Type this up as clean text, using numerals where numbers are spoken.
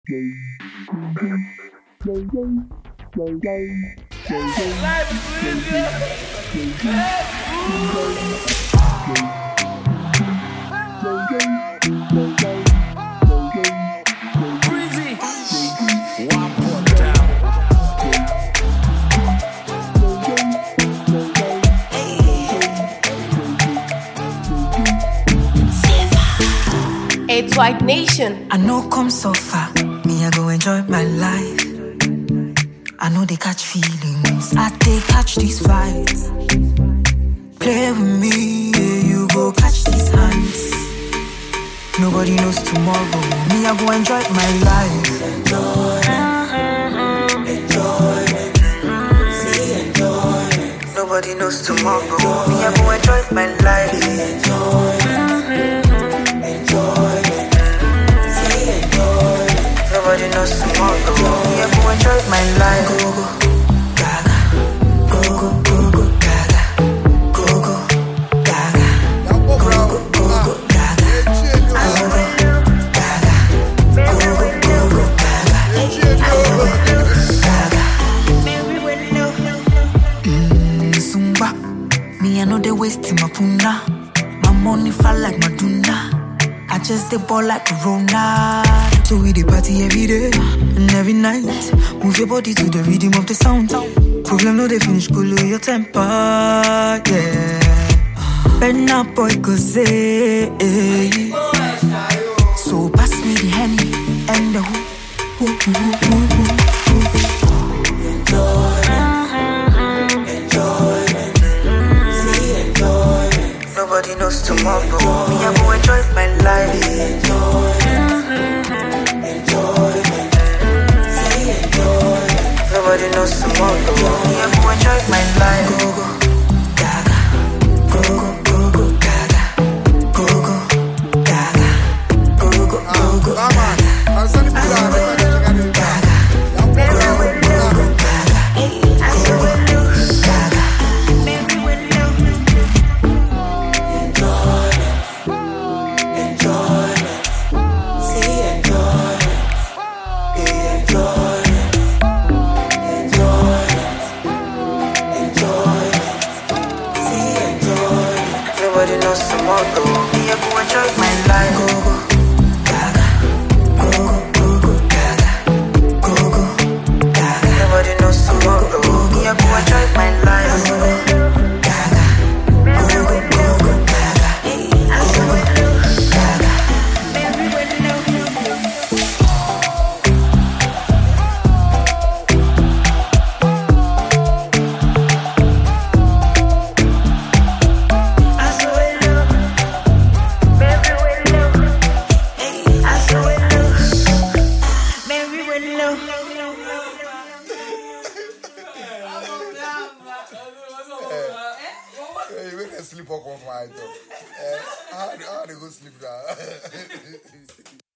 It's White Nation. I know come so far, me I go enjoy my life. I know they catch feelings, I they catch these fights. Play with me, yeah, you go catch these hands. Nobody knows tomorrow, me I go enjoy my life. Nobody knows tomorrow, me I go enjoy my life. Nobody knows tomorrow. Me, I go enjoy my life. Go go gaga, go go go go gaga, go go gaga, go go go go gaga, go go gaga. Zumba, me I know they wasting my puna. My money fall like Madonna. I just the ball like Corona. So we the party every day and every night. Move your body to the rhythm of the sound. Problem no they finish cool your temper, yeah. Bend up boy cause so pass me the Henny and the Nobody knows tomorrow. Me, I go enjoy my life. Nobody knows tomorrow. Me, I go enjoy my life. Go go gaga, go go go go gaga, go go gaga, go go go go gaga. Nobody knows tomorrow. Me, I go enjoy my life. Go go gaga, go go go go gaga, go go gaga. Nobody knows tomorrow. Me, I go enjoy my life. Go go gaga, go go go go gaga, go go gaga. Hey, you make a sleep off my top. How they go sleep now?